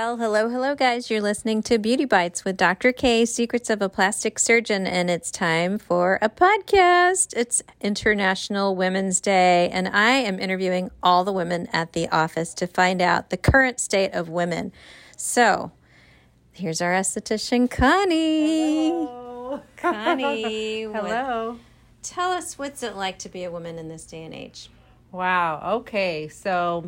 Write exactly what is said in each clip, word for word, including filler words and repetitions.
Well, hello, hello, guys. You're listening to Beauty Bites with Doctor K, Secrets of a Plastic Surgeon, and it's time for a podcast. It's International Women's Day, and I am interviewing all the women at the office to find out the current state of women. So, here's our esthetician, Connie. Hello. Connie. Hello. What, tell us, what's it like to be a woman in this day and age? Wow. Okay. So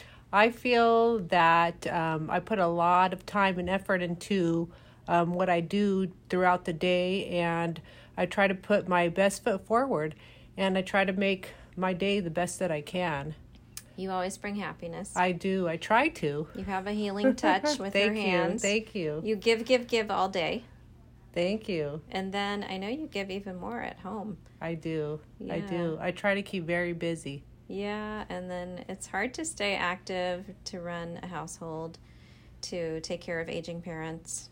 I feel that um, I put a lot of time and effort into um, what I do throughout the day, and I try to put my best foot forward, and I try to make my day the best that I can. You always bring happiness. I do. I try to. You have a healing touch with your hands. Thank you. You give, give, give all day. Thank you. And then I know you give even more at home. I do. Yeah. I do. I try to keep very busy. Yeah, and then it's hard to stay active, to run a household, to take care of aging parents,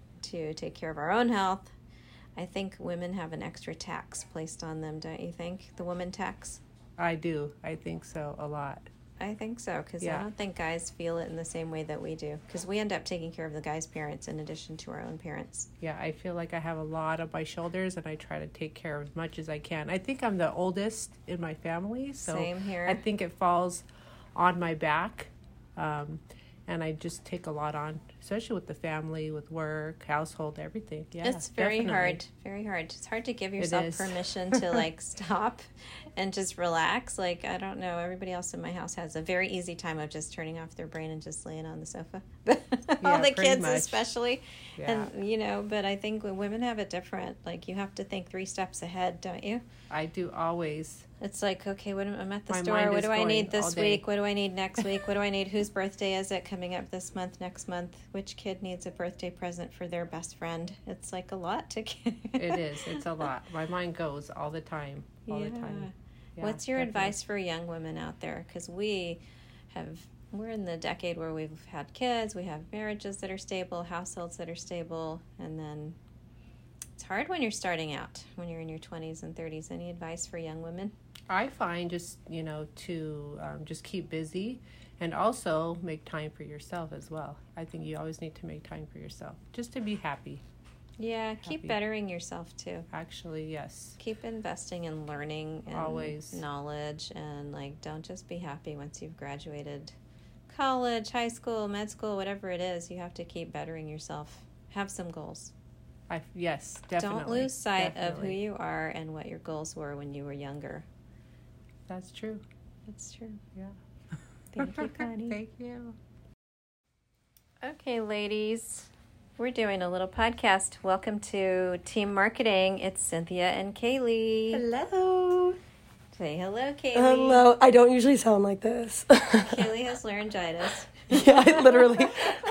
to take care of our own health. I think women have an extra tax placed on them, don't you think? The woman tax? I do. I think so a lot. I think so, because Yeah. I don't think guys feel it in the same way that we do, because we end up taking care of the guys' parents in addition to our own parents. Yeah, I feel like I have a lot on my shoulders, and I try to take care of as much as I can. I think I'm the oldest in my family, so Same here. I think it falls on my back, um, and I just take a lot on, especially with the family, with work, household, everything. Yeah, it's very definitely. hard, very hard. It's hard to give yourself is. permission to like stop and just relax. Like, I don't know, everybody else in my house has a very easy time of just turning off their brain and just laying on the sofa. All Yeah, the pretty kids much. especially. Yeah. And, you know, but I think when women have it different. Like, you have to think three steps ahead, don't you? I do always. It's like, okay, what am, I'm at the My store. mind What is do I going need all this day. week? What do I need next week? What do I need? Whose birthday is it coming up this month, next month? Which kid needs a birthday present for their best friend? It's like a lot to get. It is. It's a lot. My mind goes all the time. All Yeah. the time. Yeah, What's your definitely. advice for young women out there? Because we have, we're in the decade where we've had kids, we have marriages that are stable, households that are stable, and then it's hard when you're starting out, when you're in your twenties and thirties. Any advice for young women? I find just, you know, to um, just keep busy and also make time for yourself as well. I think you always need to make time for yourself just to be happy. Yeah, keep Happy. bettering yourself too. Actually, yes. Keep investing in learning and Always. knowledge, and like don't just be happy once you've graduated college, high school, med school, whatever it is. You have to keep bettering yourself. Have some goals. I, yes, definitely. Don't lose sight of who definitely. you are and what your goals were when you were younger. That's true. That's true. Yeah. Thank you, Connie. Thank you. Okay, ladies, we're doing a little podcast. Welcome to Team Marketing. It's Cynthia and Kaylee. Hello. Say hello, Kaylee. Hello. I don't usually sound like this. Kaylee has laryngitis. Yeah, I literally.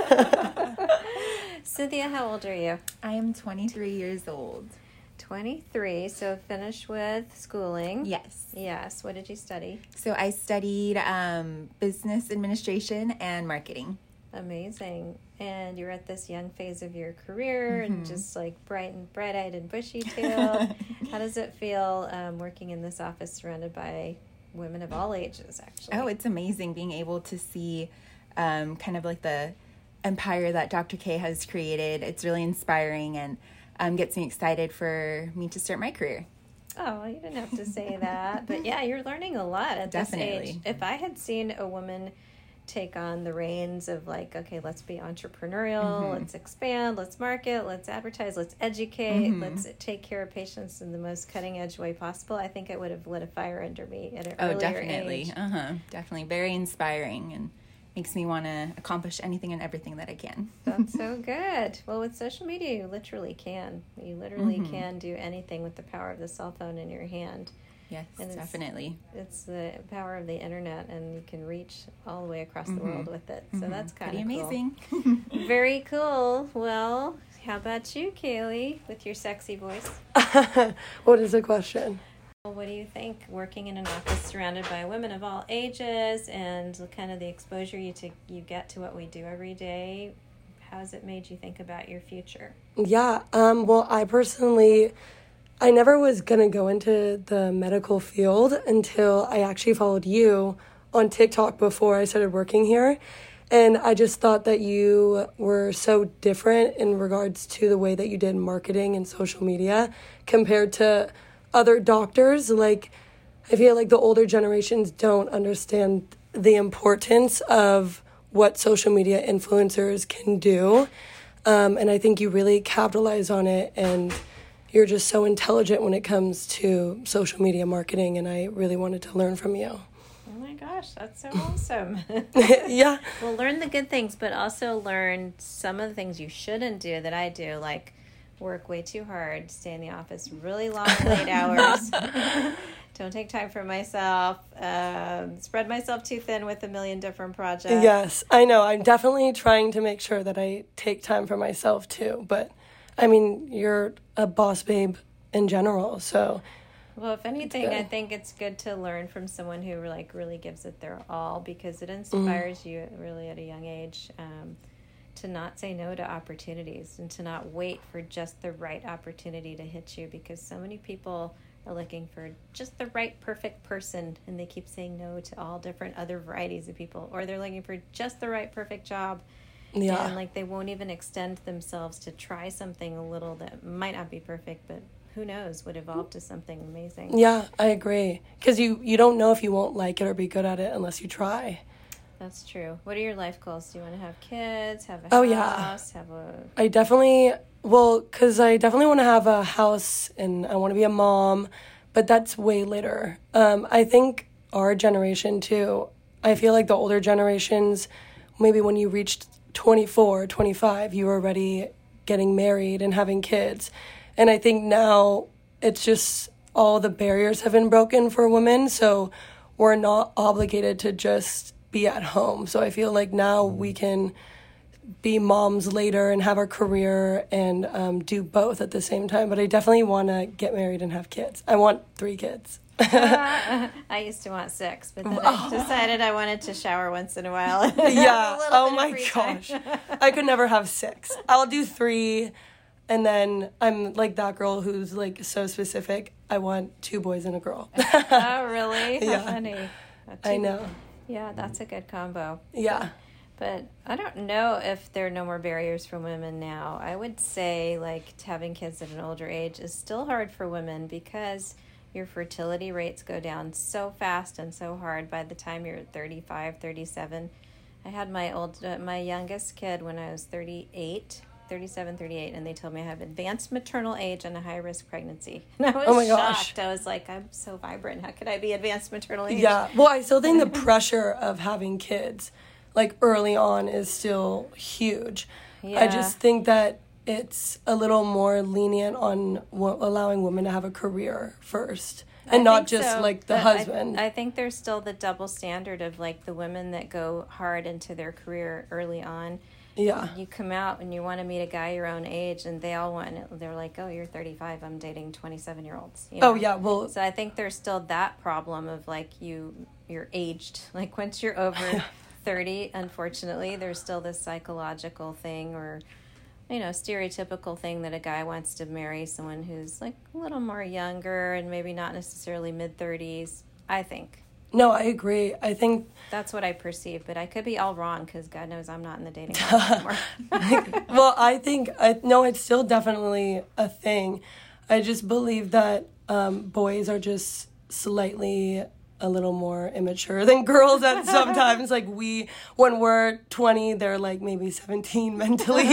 Cynthia, how old are you? I am twenty-three years old. twenty-three, so finished with schooling. Yes. Yes. What did you study? So I studied um, business administration and marketing. Amazing. And you're at this young phase of your career and just like bright and bright-eyed and bushy-tailed. How does it feel um, working in this office surrounded by women of all ages, actually? Oh, it's amazing being able to see um, kind of like the empire that Doctor K has created. It's really inspiring and um, gets me excited for me to start my career. Oh, you didn't have to say that. But yeah, you're learning a lot at this Definitely. age. If I had seen a woman take on the reins of like, okay, let's be entrepreneurial, Mm-hmm. let's expand, let's market, let's advertise, let's educate, Mm-hmm. let's take care of patients in the most cutting edge way possible, I think it would have lit a fire under me at an Oh, earlier definitely. age. Uh-huh. Definitely. Very inspiring and makes me want to accomplish anything and everything that I can. That's so good. Well, with social media, you literally can. You literally Mm-hmm. can do anything with the power of the cell phone in your hand. Yes, And it's- definitely. It's the power of the internet, and you can reach all the way across the world with it. So that's kind Pretty of amazing. cool. Very cool. Well, how about you, Kaylee, with your sexy voice? What is the question? Well, what do you think working in an office surrounded by women of all ages and kind of the exposure you to you get to what we do every day? How has it made you think about your future? Yeah, um, well, I personally, I never was going to go into the medical field until I actually followed you on TikTok before I started working here. And I just thought that you were so different in regards to the way that you did marketing and social media compared to other doctors. Like, I feel like the older generations don't understand the importance of what social media influencers can do. Um, and I think you really capitalize on it, and you're just so intelligent when it comes to social media marketing, and I really wanted to learn from you. Oh my gosh, that's so awesome. Yeah. Well, learn the good things, but also learn some of the things you shouldn't do that I do, like work way too hard, stay in the office really long, late hours, don't take time for myself, um, spread myself too thin with a million different projects. Yes, I know. I'm definitely trying to make sure that I take time for myself too. But, I mean, you're a boss babe in general, so... Well, if anything, I think it's good to learn from someone who like really gives it their all, because it inspires mm-hmm. you really at a young age um, to not say no to opportunities and to not wait for just the right opportunity to hit you, because so many people are looking for just the right perfect person, and they keep saying no to all different other varieties of people, or they're looking for just the right perfect job. Yeah. And like they won't even extend themselves to try something a little that might not be perfect, but who knows, would evolve to something amazing. Yeah, I agree. Because you, you don't know if you won't like it or be good at it unless you try. That's true. What are your life goals? Do you want to have kids, have a oh, house, yeah. have a... I definitely, well, because I definitely want to have a house, and I want to be a mom, but that's way later. Um, I think our generation, too, I feel like the older generations, maybe when you reached twenty-four, twenty-five, you were already getting married and having kids. And I think now it's just all the barriers have been broken for women, so we're not obligated to just be at home. So I feel like now we can be moms later and have our career and um, do both at the same time. But I definitely want to get married and have kids. I want three kids. uh, I used to want six, but then I decided I wanted to shower once in a while. Yeah. a Oh my gosh. I could never have six. I'll do three. And then I'm like that girl who's like so specific. I want two boys and a girl. Oh, really? How yeah. funny. I know. Yeah, that's a good combo. Yeah. But I don't know if there are no more barriers for women now. I would say like having kids at an older age is still hard for women, because your fertility rates go down so fast and so hard by the time you're thirty-five, thirty-seven. I had my old, uh, my youngest kid when I was thirty-eight. thirty-seven, thirty-eight, and they told me I have advanced maternal age and a high-risk pregnancy. And I was oh my shocked. Gosh. I was like, I'm so vibrant. How could I be advanced maternal age? Yeah. Well, I still think the pressure of having kids, like, early on is still huge. Yeah. I just think that it's a little more lenient on w- allowing women to have a career first. And I not just, so, like, the husband. I, I think there's still the double standard of, like, the women that go hard into their career early on. Yeah. You come out and you want to meet a guy your own age, and they all want it. They're like, oh, you're thirty-five. I'm dating twenty-seven-year-olds. You know? Oh, yeah. Well, so I think there's still that problem of, like, you, you're aged. Like, once you're over thirty, unfortunately, there's still this psychological thing or, you know, stereotypical thing that a guy wants to marry someone who's, like, a little more younger and maybe not necessarily mid-thirties, I think. No, I agree. I think... That's what I perceive, but I could be all wrong, because God knows I'm not in the dating market anymore. Well, I think... I No, it's still definitely a thing. I just believe that um, boys are just slightly a little more immature than girls at sometimes. Like, we... When we're twenty, they're, like, maybe seventeen mentally.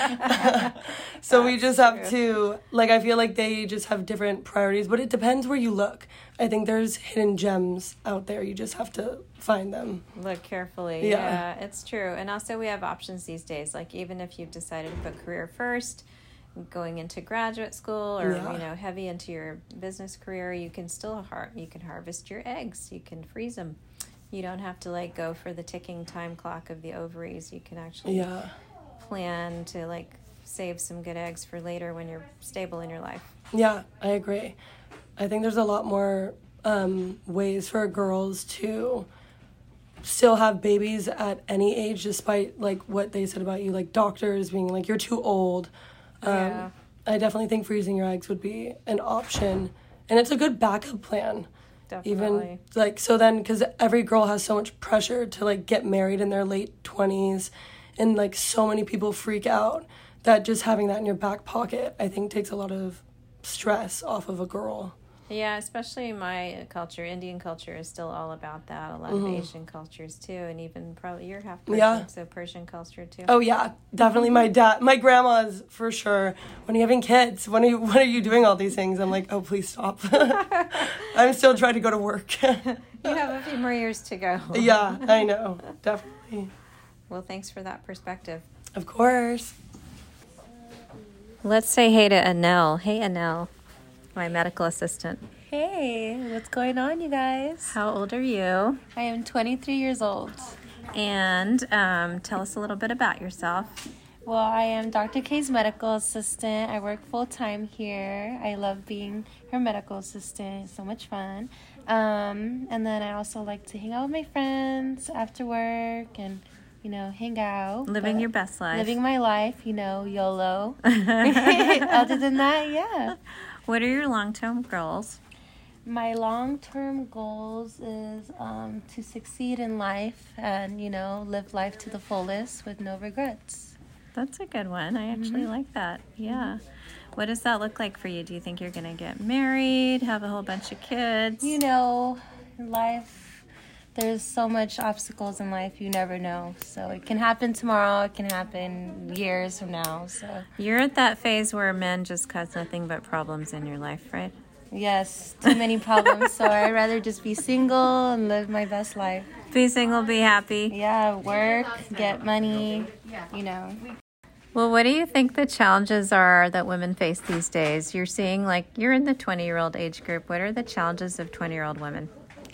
So we just have to... Like, I feel like they just have different priorities, but it depends where you look. I think there's hidden gems out there. You just have to find them. Look carefully. Yeah. yeah, it's true. And also we have options these days. Like, even if you've decided to put career first, going into graduate school or, yeah. you know, heavy into your business career, you can still har- you can harvest your eggs. You can freeze them. You don't have to, like, go for the ticking time clock of the ovaries. You can actually yeah. plan to, like, save some good eggs for later when you're stable in your life. Yeah, I agree. I think there's a lot more um, ways for girls to still have babies at any age, despite, like, what they said about you, like doctors being like, you're too old. Um, yeah. I definitely think freezing your eggs would be an option. And it's a good backup plan. Definitely. Even, like, so then, because every girl has so much pressure to, like, get married in their late twenties, and, like, so many people freak out that just having that in your back pocket, I think, takes a lot of stress off of a girl. Yeah, especially my culture. Indian culture is still all about that. A lot Mm-hmm. of Asian cultures, too, and even probably you're half Persian, Yeah. so Persian culture, too. Oh, yeah, definitely. My dad, my grandma's for sure. When are you having kids? When are you, when are you doing all these things? I'm like, oh, please stop. I'm still trying to go to work. You have a few more years to go. Yeah, I know. Definitely. Well, thanks for that perspective. Of course. Let's say hey to Anel. Hey, Anel, my medical assistant. Hey, what's going on, you guys? How old are you? I am twenty-three years old. And um, tell us a little bit about yourself. Well, I am Doctor K's medical assistant. I work full-time here. I love being her medical assistant. It's so much fun. Um, and then I also like to hang out with my friends after work and, you know, hang out. Living But your best life. Living my life, you know, YOLO. Other than that, yeah. What are your long-term goals? My long-term goals is um, to succeed in life and, you know, live life to the fullest with no regrets. That's a good one. I actually like that. Yeah. What does that look like for you? Do you think you're going to get married, have a whole bunch of kids? You know, in life, there's so much obstacles in life, you never know. So it can happen tomorrow, it can happen years from now. So You're at that phase where men just cause nothing but problems in your life, right? yes, too many problems. So I'd rather just be single and live my best life. Be single, be happy. Yeah, work, get money, you know. Well, what do you think the challenges are that women face these days? You're seeing, like, you're in the twenty-year-old age group. What are the challenges of twenty-year-old women?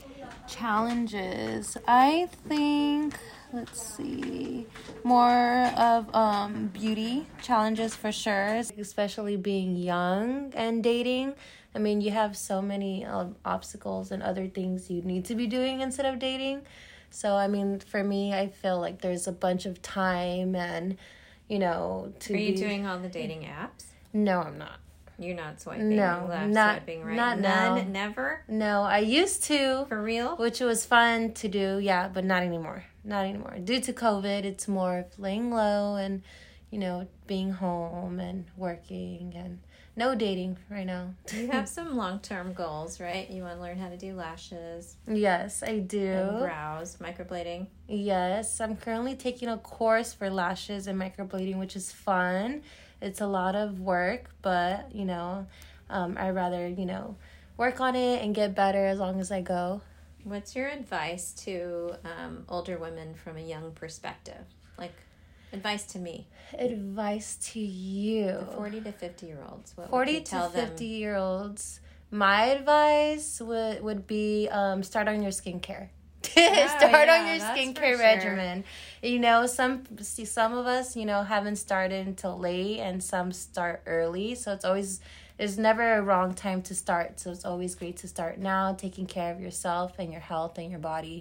Challenges. I think, let's see, more of um, beauty challenges for sure, especially being young and dating. I mean, you have so many um, obstacles and other things you need to be doing instead of dating. So, I mean, for me, I feel like there's a bunch of time and, you know, to Are you be... doing all the dating apps? No, I'm not. You're not swiping No, left, not- swiping right? not None? now. Never? No, I used to. For real? Which was fun to do, yeah, but not anymore. Not anymore. Due to COVID, it's more of laying low and, you know, being home and working and no dating right now. You have some long-term goals, right? You want to learn how to do lashes Yes, I do. and brows, microblading. Yes, I'm currently taking a course for lashes and microblading, which is fun. It's a lot of work, but, you know, um, I'd rather, you know, work on it and get better as long as I go. What's your advice to um, older women from a young perspective? Like, advice to me. Advice to you. The forty to fifty-year-olds. What would forty you to tell them? fifty year olds, my advice would, would be um, start on your skincare. Start yeah, on your that's skincare for sure. regimen. You know, some see some of us, you know, haven't started until late and some start early. So it's always, there's never a wrong time to start. So it's always great to start now, taking care of yourself and your health and your body.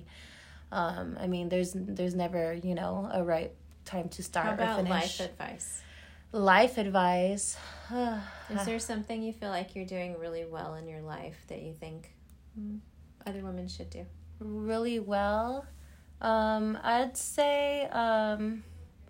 Um, I mean, there's there's never, you know, a right time to start How about or finish. life advice? Life advice. Is there something you feel like you're doing really well in your life that you think mm, other women should do? Really well? Um, I'd say um,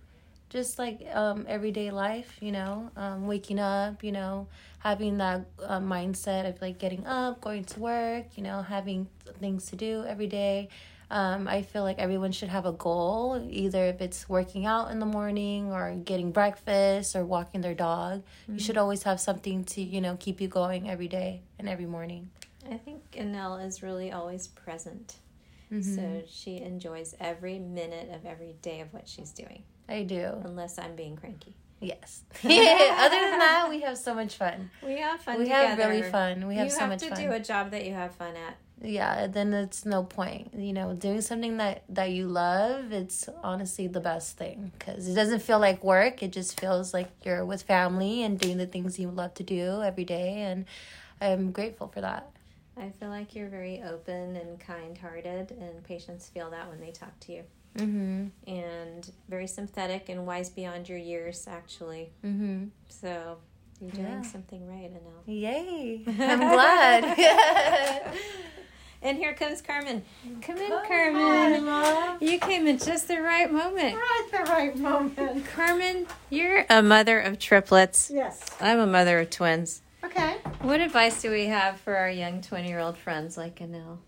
just like um, everyday life, you know, um, waking up, you know, having that uh, mindset of like getting up, going to work, you know, having things to do every day. Um, I feel like everyone should have a goal, either if it's working out in the morning or getting breakfast or walking their dog. Mm-hmm. You should always have something to, you know, keep you going every day and every morning. I think Anel is really always present. Mm-hmm. So she enjoys every minute of every day of what she's doing. I do. Unless I'm being cranky. Yes. Other than that, we have so much fun. We have fun we together. have really fun. We have you so have much to fun. do a job that you have fun at. Yeah, then it's no point. You know, doing something that, that you love, it's honestly the best thing. Because it doesn't feel like work. It just feels like you're with family and doing the things you love to do every day. And I'm grateful for that. I feel like you're very open and kind-hearted, and patients feel that when they talk to you. Mm-hmm. And very sympathetic and wise beyond your years, actually. Mm-hmm. So you're doing Yeah. something right, Anel. Yay. I'm glad. And here comes Carmen. Come in, Carmen. Hi, you came in just the right moment. Right, the right moment. Carmen, you're a mother of triplets. Yes. I'm a mother of twins. Okay. What advice do we have for our young twenty-year-old friends like Anil?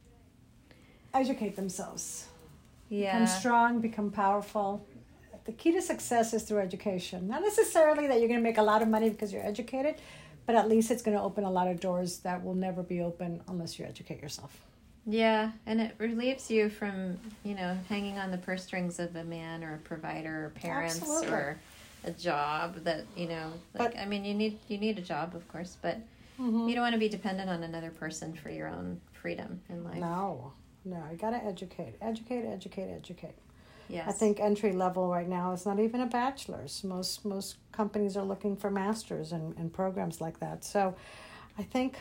Educate themselves. Yeah. Become strong, become powerful. The key to success is through education. Not necessarily that you're going to make a lot of money because you're educated, but at least it's going to open a lot of doors that will never be open unless you educate yourself. Yeah, and it relieves you from, you know, hanging on the purse strings of a man or a provider or parents Absolutely. or a job that, you know, like, But- I mean, you need you need a job, of course, but Mm-hmm. you don't want to be dependent on another person for your own freedom in life. No, no, you got to educate, educate, educate, educate. Yes. I think entry level right now is not even a bachelor's. Most most companies are looking for masters and, and programs like that. So I think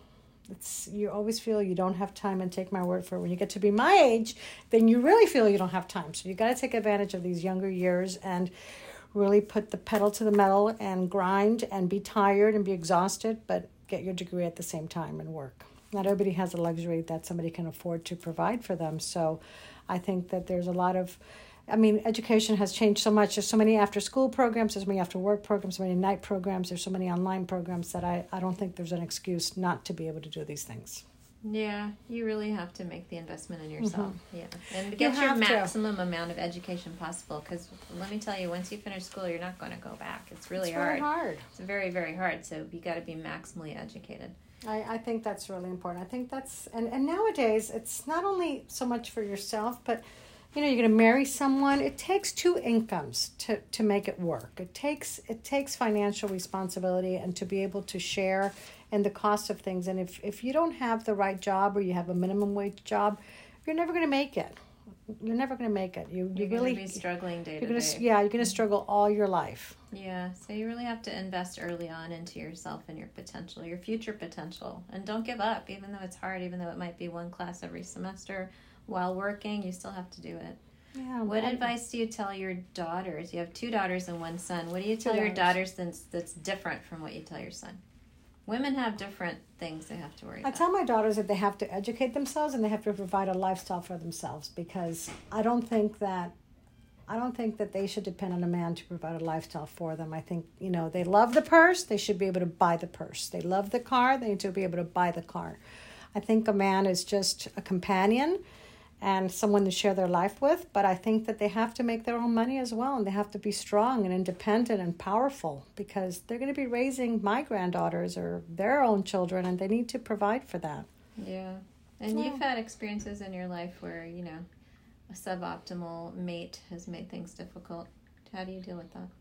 it's you always feel you don't have time, and take my word for it. When you get to be my age, then you really feel you don't have time. So you got to take advantage of these younger years and really put the pedal to the metal and grind and be tired and be exhausted, but get your degree at the same time and work. Not everybody has a luxury that somebody can afford to provide for them. So I think that there's a lot of, I mean, education has changed so much. There's so many after-school programs, there's so many after-work programs, so many night programs, there's so many online programs that I, I don't think there's an excuse not to be able to do these things. Yeah, you really have to make the investment in yourself. Mm-hmm. Yeah, and get your have to. maximum amount of education possible. Because let me tell you, once you finish school, you're not going to go back. It's really It's hard. really hard. It's very, very hard. So you got to be maximally educated. I, I think that's really important. I think that's, and, and nowadays, it's not only so much for yourself, but, you know, you're going to marry someone. It takes two incomes to, to make it work. It takes it takes financial responsibility and to be able to share in the cost of things. And if, if you don't have the right job or you have a minimum wage job, you're never going to make it. You're never going to make it. You, You're you really, going to be struggling day you're to gonna, day. yeah, you're going to struggle all your life. Yeah, so you really have to invest early on into yourself and your potential, your future potential. And don't give up, even though it's hard, even though it might be one class every semester. While working, you still have to do it. Yeah. What and- advice do you tell your daughters? You have two daughters and one son. What do you tell Two your daughters. daughters that's, that's different from what you tell your son? Women have different things they have to worry I about. tell my daughters that they have to educate themselves and they have to provide a lifestyle for themselves, because I don't think that I don't think that they should depend on a man to provide a lifestyle for them. I think, you know, they love the purse, they should be able to buy the purse. They love the car, they need to be able to buy the car. I think a man is just a companion and someone to share their life with, but I think that they have to make their own money as well, and they have to be strong and independent and powerful, because they're going to be raising my granddaughters or their own children, and they need to provide for that. Yeah. And Yeah. you've had experiences in your life where, you know, a suboptimal mate has made things difficult. How do you deal with that?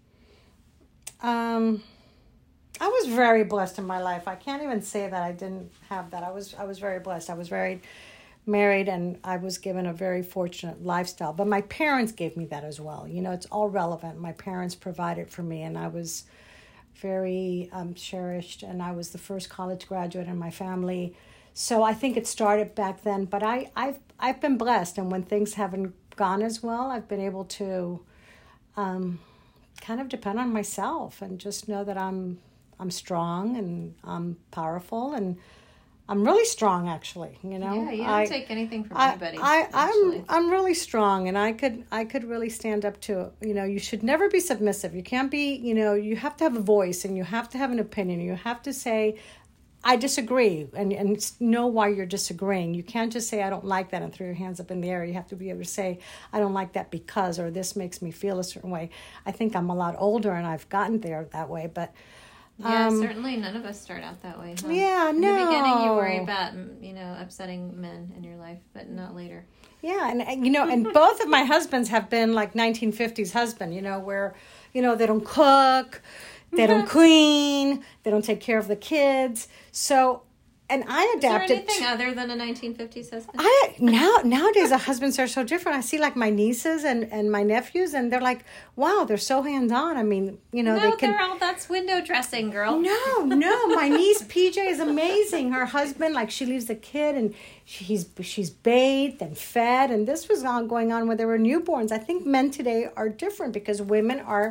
Um, I was very blessed in my life. I can't even say that I didn't have that. I was I was very blessed. I was very married, and I was given a very fortunate lifestyle. But my parents gave me that as well. You know, it's all relevant. My parents provided for me, and I was very um, cherished, and I was the first college graduate in my family. So I think it started back then. But I, I've I've been blessed, and when things haven't gone as well, I've been able to um, kind of depend on myself and just know that I'm I'm strong and I'm powerful, and I'm really strong, actually. You know, Yeah, you don't I, take anything from I, anybody. I, actually. I'm I'm really strong, and I could I could really stand up to, you know, you should never be submissive. You can't be, you know, you have to have a voice, and you have to have an opinion. You have to say, I disagree, and, and know why you're disagreeing. You can't just say, I don't like that, and throw your hands up in the air. You have to be able to say, I don't like that because, or this makes me feel a certain way. I think I'm a lot older, and I've gotten there that way, but Yeah, um, certainly none of us start out that way. Huh? Yeah, In the beginning, you no. worry about, mm, you know, upsetting men in your life, but not later. Yeah, and, and you know, and both of my husbands have been like nineteen fifties husband, you know, where, you know, they don't cook, they don't clean, they don't take care of the kids. So, and I Is there adapted. anything to- other than a nineteen fifties husband? I now nowadays the husbands are so different. I see like my nieces and, and my nephews, and they're like, wow, they're so hands on. I mean, you know, no, they can. they're all, that's window dressing, girl. No, no. My niece P J is amazing. Her husband, like, she leaves the kid, and she's she's bathed and fed, and this was all going on when they were newborns. I think men today are different because women are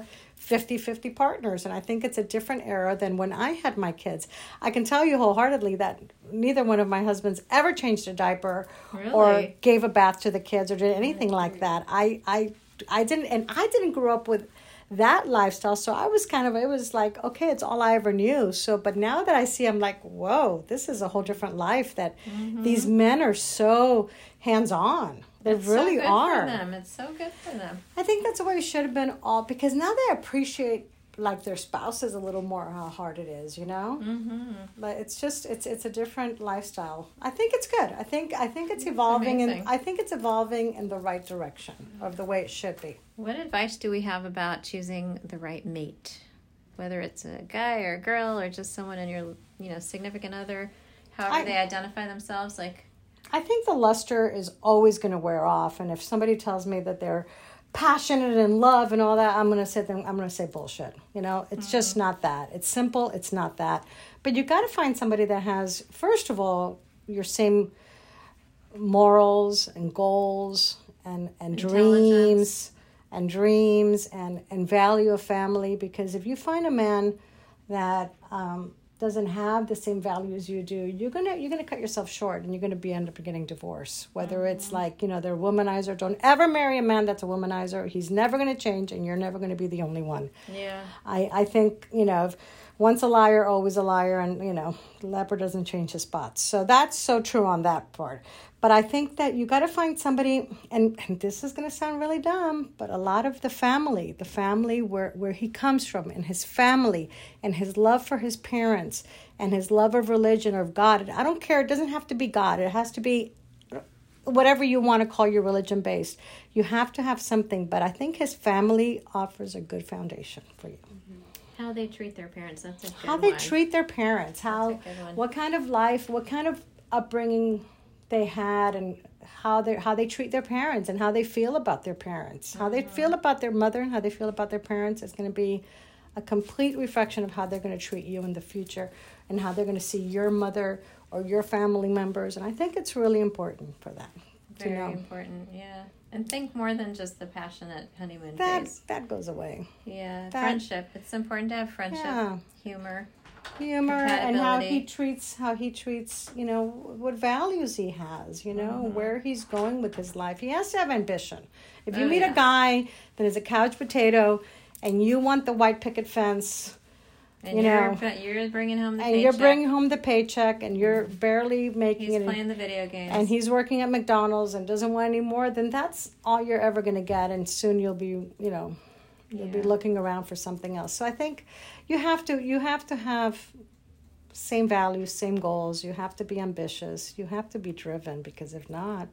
fifty-fifty partners. And I think it's a different era than when I had my kids. I can tell you wholeheartedly that neither one of my husbands ever changed a diaper Really? or gave a bath to the kids or did anything like that. I, I, I didn't, and I didn't grow up with that lifestyle. So I was kind of, it was like, okay, it's all I ever knew. So, but now that I see, I'm like, whoa, this is a whole different life that mm-hmm. these men are so hands-on. They it's really so good are. For them. It's so good for them. I think that's the way it should have been all, because now they appreciate like their spouses a little more, how hard it is, you know? Mm-hmm. But it's just, it's it's a different lifestyle. I think it's good. I think I think it's evolving, amazing. and I think it's evolving in the right direction of the way it should be. What advice do we have about choosing the right mate? Whether it's a guy or a girl or just someone in your, you know, significant other, however I, they identify themselves, like... I think the luster is always going to wear off, and if somebody tells me that they're passionate and love and all that, I'm going to say them, I'm going to say bullshit. You know, it's mm-hmm. just not that. It's simple. It's not that. But you got to find somebody that has, first of all, your same morals and goals and, and dreams and dreams and, and value of family. Because if you find a man that um, doesn't have the same values you do, you're gonna you're gonna cut yourself short, and you're gonna be end up getting divorced. Whether mm-hmm. it's like, you know, they're a womanizer. Don't ever marry a man that's a womanizer. He's never gonna change, and you're never gonna be the only one. Yeah. I I think, you know, if once a liar, always a liar, and you know, the leopard doesn't change his spots. So that's so true on that part. But I think that you got to find somebody, and, and this is going to sound really dumb, but a lot of the family, the family where, where he comes from, and his family, and his love for his parents, and his love of religion or of God. I don't care. It doesn't have to be God. It has to be whatever you want to call your religion based. You have to have something. But I think his family offers a good foundation for you. How they treat their parents. That's a good How they one. treat their parents. How, That's a good one. what kind of life, what kind of upbringing they had, and how they how they treat their parents, and how they feel about their parents, how they feel about their mother, and how they feel about their parents is going to be a complete reflection of how they're going to treat you in the future, and how they're going to see your mother or your family members. And I think it's really important for that. Very to know. important, yeah. And think more than just the passionate honeymoon That phase. that goes away. Yeah, that- friendship. It's important to have friendship, Yeah. humor. Humor and how he Compatibility. treats how he treats, you know, what values he has, you know, Mm-hmm. where he's going with his life. He has to have ambition. If you Oh, meet yeah. a guy that is a couch potato and you want the white picket fence, And you you're, know, you're bringing home the and paycheck. you're bringing home the paycheck, and you're barely making He's it, playing the video games. and he's working at McDonald's and doesn't want any more, then that's all you're ever going to get, and soon you'll be, you know, you'll be Yeah. looking around for something else. So I think you have to you have to have same values, same goals. You have to be ambitious. You have to be driven, because if not,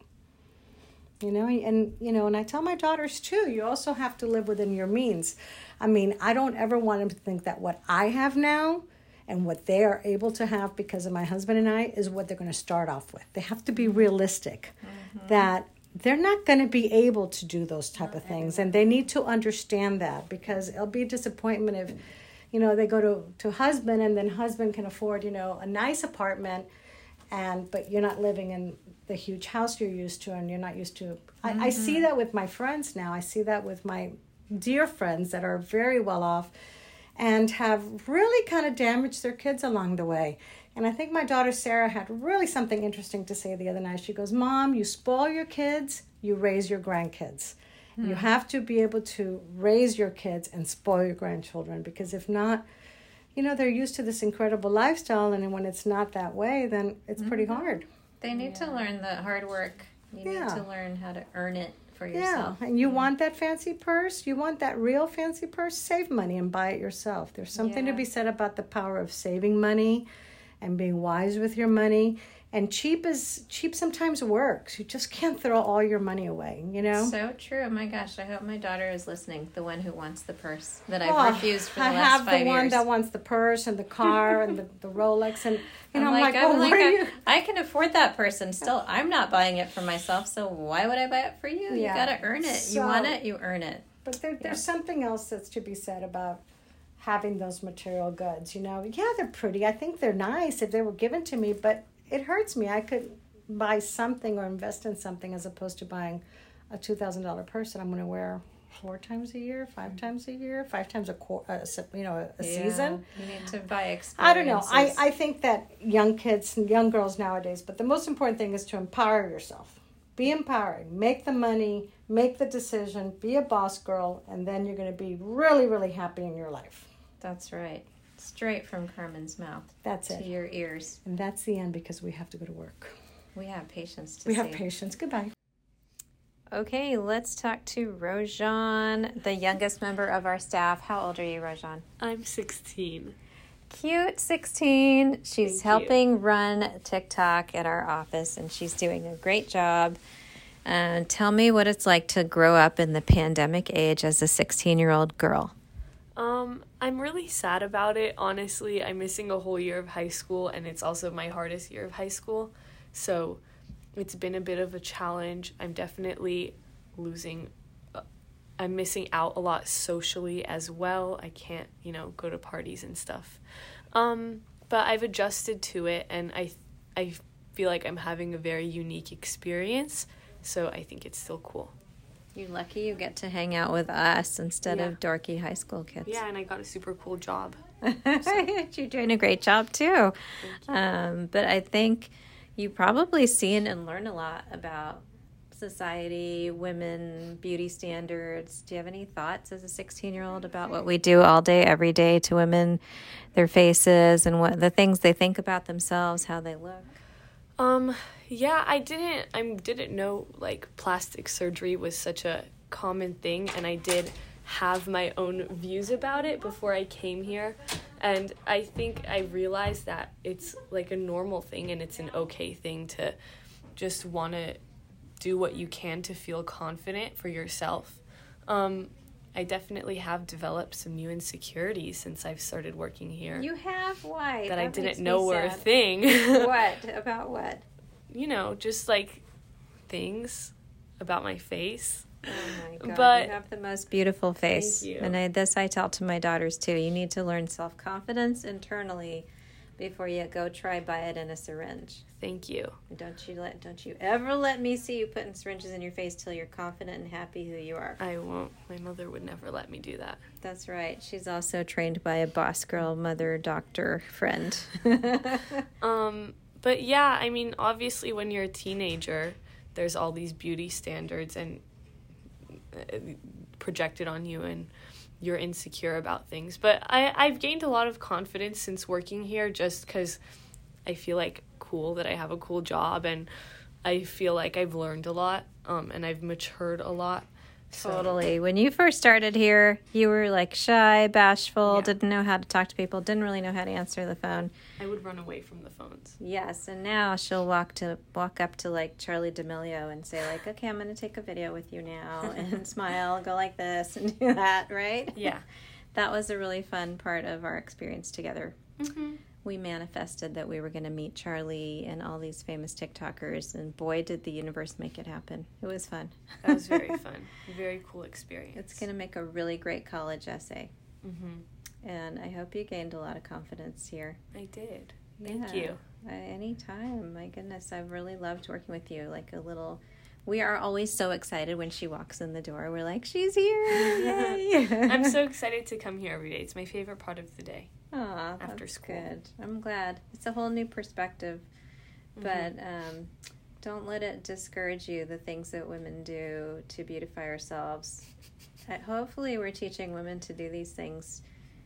you know, and you know, and I tell my daughters too, you also have to live within your means. I mean, I don't ever want them to think that what I have now and what they are able to have because of my husband and I is what they're going to start off with. They have to be realistic mm-hmm. that they're not going to be able to do those type not of things. Anymore. And they need to understand that, because it'll be a disappointment if, you know, they go to, to husband, and then husband can afford, you know, a nice apartment, and but you're not living in the huge house you're used to, and you're not used to. Mm-hmm. I, I see that with my friends now. I see that with my dear friends that are very well off and have really kind of damaged their kids along the way. And I think my daughter Sarah had really something interesting to say the other night. She goes, "Mom, you spoil your kids, you raise your grandkids. Hmm. You have to be able to raise your kids and spoil your grandchildren, because if not, you know, they're used to this incredible lifestyle, and when it's not that way, then it's mm-hmm. pretty hard." They need yeah. to learn the hard work. You yeah. need to learn how to earn it for yeah. yourself. And you mm-hmm. want that fancy purse? You want that real fancy purse? Save money and buy it yourself. There's something yeah. to be said about the power of saving money and being wise with your money. And cheap is cheap sometimes works. You just can't throw all your money away, you know? So true. Oh my gosh, I hope my daughter is listening, the one who wants the purse that I've oh, refused for the I last have five the one years. that wants the purse and the car and the, the Rolex, and you know, I'm I'm like, like, I'm oh, like what are I, you? I can afford that purse, and still I'm not buying it for myself, so why would I buy it for you? Yeah. You gotta earn it. So, you want it, you earn it. But there, there's Yeah. something else that's to be said about having those material goods, you know? Yeah, they're pretty. I think they're nice if they were given to me, but it hurts me. I could buy something or invest in something as opposed to buying a two thousand dollars purse that I'm going to wear four times a year, five times a year, five times a quarter, uh, you know, a, a Yeah, season. You need to buy experiences. I don't know. I, I think that young kids and young girls nowadays, but the most important thing is to empower yourself. Be empowering. Make the money, make the decision, be a boss girl, and then you're going to be really, really happy in your life. That's right. Straight from Carmen's mouth. That's to it. your ears. And that's the end because we have to go to work. We have patience to We see. have patience. Goodbye. Okay, let's talk to Rojan, the youngest member of our staff. How old are you, Rojan? I'm sixteen. Cute, sixteen. She's Thank helping you. run TikTok at our office, and she's doing a great job. And tell me what it's like to grow up in the pandemic age as a sixteen-year-old girl. Um, I'm really sad about it. Honestly, I'm missing a whole year of high school, and it's also my hardest year of high school. So it's been a bit of a challenge. I'm definitely losing, uh, I'm missing out a lot socially as well. I can't, you know, go to parties and stuff. Um, but I've adjusted to it, and I, I feel like I'm having a very unique experience. So I think it's still cool. You're lucky you get to hang out with us instead Yeah. of dorky high school kids. Yeah, and I got a super cool job. You're doing a great job too. Um, but I think you probably seen and learn a lot about society, women, beauty standards. Do you have any thoughts as a sixteen-year-old about what we do all day, every day to women, their faces, and what the things they think about themselves, how they look? Um, yeah, I didn't, I didn't know, like, plastic surgery was such a common thing, and I did have my own views about it before I came here, and I think I realized that it's, like, a normal thing, and it's an okay thing to just want to do what you can to feel confident for yourself. Um, I definitely have developed some new insecurities since I've started working here. You have? Why? that, That I makes didn't me know were a sad. thing. What? About what? You know, just like things about my face. Oh my God, But- you have the most beautiful face. you. And I, this I tell to my daughters too. You need to learn self-confidence internally before you go try buy it in a syringe. Thank you. And don't you let don't you ever let me see you putting syringes in your face till you're confident and happy who you are. I won't. My mother would never let me do that. That's right. She's also trained by a boss girl, mother, doctor, friend. Um, but yeah, I mean, obviously when you're a teenager, there's all these beauty standards and uh, projected on you, and you're insecure about things. But I, I've gained a lot of confidence since working here, just because I feel like cool that I have a cool job, and I feel like I've learned a lot, um, and I've matured a lot. So, Totally. When you first started here, you were like shy, bashful, Yeah. didn't know how to talk to people, didn't really know how to answer the phone. I would run away from the phones. Yes, and now she'll walk to walk up to like Charlie D'Amelio and say like, "Okay, I'm going to take a video with you now," and smile, go like this, and do that. Right? Yeah. That was a really fun part of our experience together. Mm-hmm. We manifested that we were going to meet Charlie and all these famous TikTokers, and boy, did the universe make it happen. It was fun. That was very fun. Very cool experience. It's going to make a really great college essay, Mm-hmm. and I hope you gained a lot of confidence here. I did. Thank Yeah. you. Uh, anytime. My goodness, I've really loved working with you. Like a little, we are always so excited when she walks in the door. We're like, she's here! Yay! I'm so excited to come here every day. It's my favorite part of the day. Aw, after that's school. good. I'm glad. It's a whole new perspective, but um, don't let it discourage you. The things that women do to beautify ourselves. Uh, hopefully, we're teaching women to do these things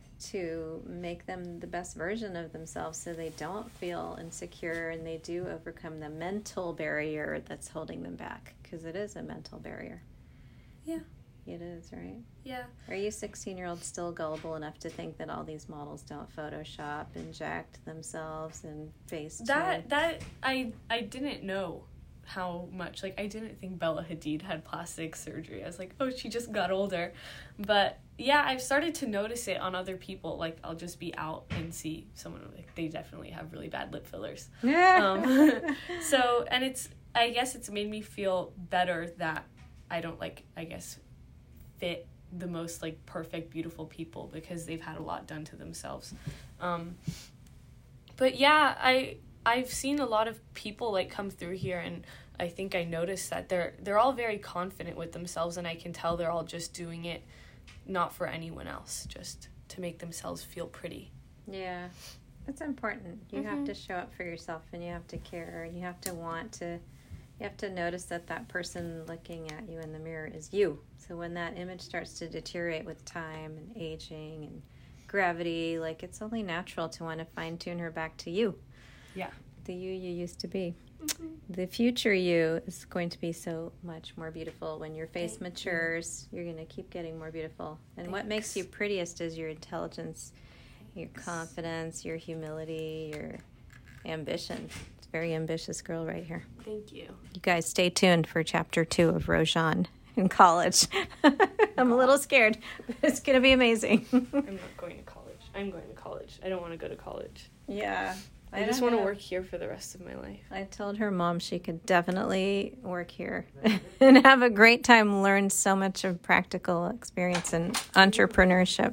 to make them the best version of themselves, so they don't feel insecure and they do overcome the mental barrier that's holding them back, because it is a mental barrier. Yeah. It is, right? Yeah. Are you sixteen-year-olds still gullible enough to think that all these models don't Photoshop, inject themselves, and face That that I I didn't know how much. Like, I didn't think Bella Hadid had plastic surgery. I was like, oh, she just got older. But yeah, I've started to notice it on other people. Like, I'll just be out and see someone, like, they definitely have really bad lip fillers. um, so, and it's, I guess it's made me feel better that I don't, like, I guess, fit the most, like, perfect, beautiful people, because they've had a lot done to themselves. Um, but yeah, I... I've seen a lot of people, like, come through here, and I think I noticed that they're they're all very confident with themselves, and I can tell they're all just doing it not for anyone else, just to make themselves feel pretty. Yeah, that's important. You Mm-hmm. have to show up for yourself, and you have to care, and you have to want to, you have to notice that that person looking at you in the mirror is you. So when that image starts to deteriorate with time and aging and gravity, like, it's only natural to want to fine-tune her back to you. Yeah. The you you used to be. Mm-hmm. The future you is going to be so much more beautiful. When your face Thank matures, you. You're going to keep getting more beautiful. And Thanks. what makes you prettiest is your intelligence, your confidence, your humility, your ambition. It's a very ambitious girl right here. Thank you. You guys stay tuned for chapter two of Rojan in college. I'm a little scared, but it's going to be amazing. I'm not going to college. I'm going to college. I don't want to go to college. Yeah. I, I just want to work here for the rest of my life. I told her mom she could definitely work here and have a great time, learn so much of practical experience and entrepreneurship.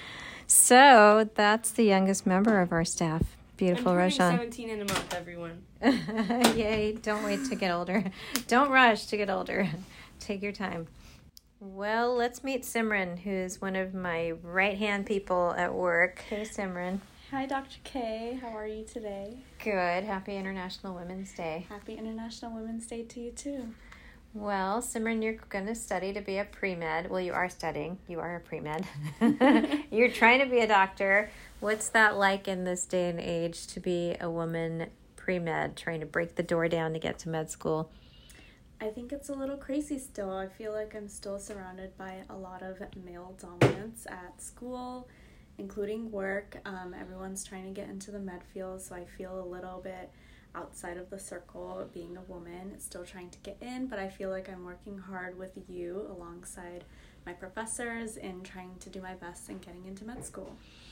So that's the youngest member of our staff. Beautiful, I'm Rojan. turning seventeen in a month, everyone. Yay, don't wait to get older. Don't rush to get older. Take your time. Well, let's meet Simran, who's one of my right-hand people at work. Hey, Simran. Hi, Doctor K. How are you today? Good. Happy International Women's Day. Happy International Women's Day to you, too. Well, Simran, you're going to study to be a pre-med. Well, you are studying. You are a pre-med. You're trying to be a doctor. What's that like in this day and age to be a woman pre-med, trying to break the door down to get to med school? I think it's a little crazy still. I feel like I'm still surrounded by a lot of male dominance at school, including work. Um, everyone's trying to get into the med field, so I feel a little bit outside of the circle of being a woman, still trying to get in, but I feel like I'm working hard with you alongside my professors in trying to do my best in getting into med school.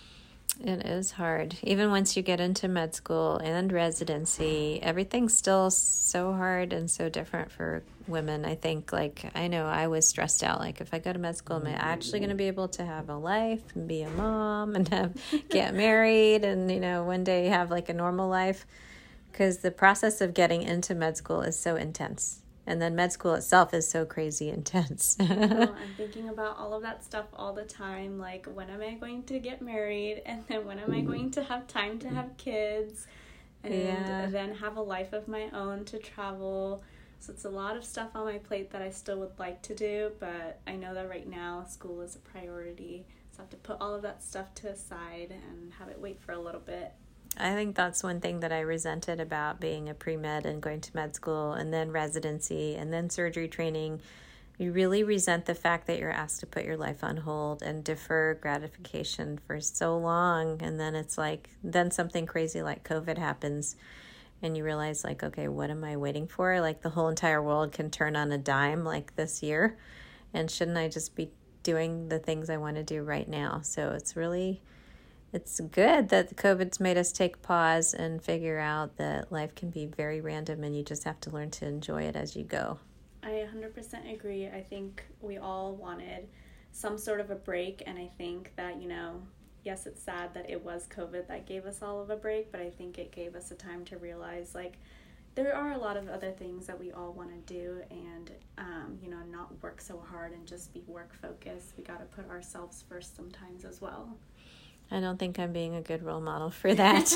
It is hard. Even once you get into med school and residency, everything's still so hard and so different for women. I think, like, I know I was stressed out. Like, if I go to med school, am I actually going to be able to have a life and be a mom and have get married and, you know, one day have, like, a normal life? Because the process of getting into med school is so intense. And then med school itself is so crazy intense. Oh, I'm thinking about all of that stuff all the time. Like, when am I going to get married? And then when am I going to have time to have kids? And Yeah. then have a life of my own to travel. So it's a lot of stuff on my plate that I still would like to do. But I know that right now school is a priority. So I have to put all of that stuff to the side and have it wait for a little bit. I think that's one thing that I resented about being a pre-med and going to med school and then residency and then surgery training. You really resent the fact that you're asked to put your life on hold and defer gratification for so long. And then it's like, then something crazy like COVID happens and you realize, like, okay, what am I waiting for? Like, the whole entire world can turn on a dime like this year. And shouldn't I just be doing the things I want to do right now? So it's really... It's good that COVID's made us take pause and figure out that life can be very random and you just have to learn to enjoy it as you go. I one hundred percent agree. I think we all wanted some sort of a break, and I think that, you know, yes, it's sad that it was COVID that gave us all of a break, but I think it gave us a time to realize, like, there are a lot of other things that we all want to do and, um, you know, not work so hard and just be work focused. We got to put ourselves first sometimes as well. I don't think I'm being a good role model for that.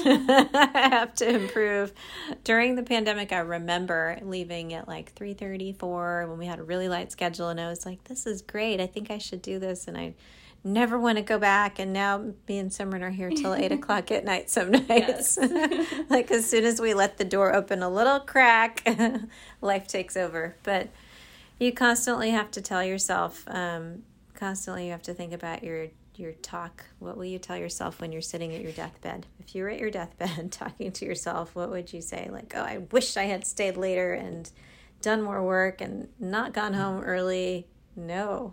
I have to improve. During the pandemic, I remember leaving at like three thirty, four when we had a really light schedule, and I was like, this is great. I think I should do this, and I never want to go back. And now me and Simran are here till eight o'clock at night some nights. Like, as soon as we let the door open a little crack, life takes over. But you constantly have to tell yourself, um, constantly you have to think about your your talk. What will you tell yourself when you're sitting at your deathbed? If you were at your deathbed talking to yourself, what would you say? Like, oh, I wish I had stayed later and done more work and not gone home early. No.